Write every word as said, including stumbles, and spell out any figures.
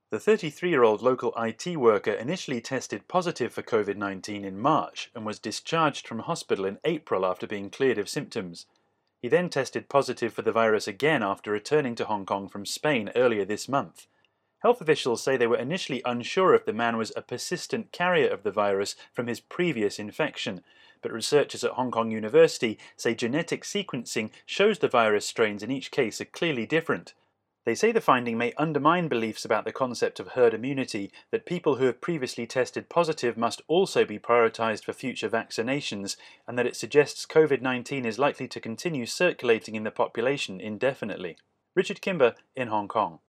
The thirty-three-year-old local I T worker initially tested positive for COVID nineteen in March and was discharged from hospital in April after being cleared of symptoms. He then tested positive for the virus again after returning to Hong Kong from Spain earlier this month. Health officials say they were initially unsure if the man was a persistent carrier of the virus from his previous infection, but researchers at Hong Kong University say genetic sequencing shows the virus strains in each case are clearly different. They say the finding may undermine beliefs about the concept of herd immunity, that people who have previously tested positive must also be prioritized for future vaccinations, and that it suggests COVID nineteen is likely to continue circulating in the population indefinitely. Richard Kimber in Hong Kong.